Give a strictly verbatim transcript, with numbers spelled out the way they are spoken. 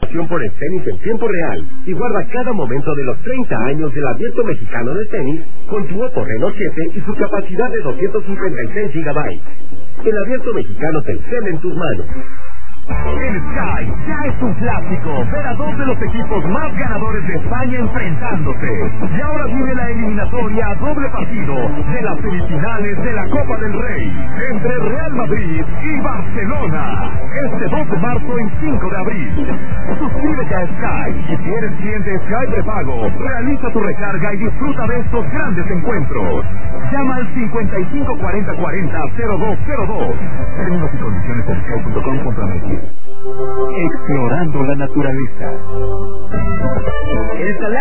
Por el tenis en tiempo real y guarda cada momento de los treinta años del Abierto Mexicano de Tenis con tu Oppo Reno siete y su capacidad de doscientos cincuenta y seis gigabytes. El Abierto Mexicano Telcel en tus manos. El Sky ya es un clásico. Ver a dos de los equipos más ganadores de España enfrentándose. Y ahora viene la eliminatoria a doble partido de las semifinales de la Copa del Rey entre Real Madrid y Barcelona. Este dos de marzo y cinco de abril. Suscríbete a Sky y si eres cliente Sky prepago, realiza tu recarga y disfruta de estos grandes encuentros. Llama al cincuenta y cinco cuarenta cuarenta cero dos cero dos. Términos y condiciones en sky punto com punto m x. Explorando la naturaleza.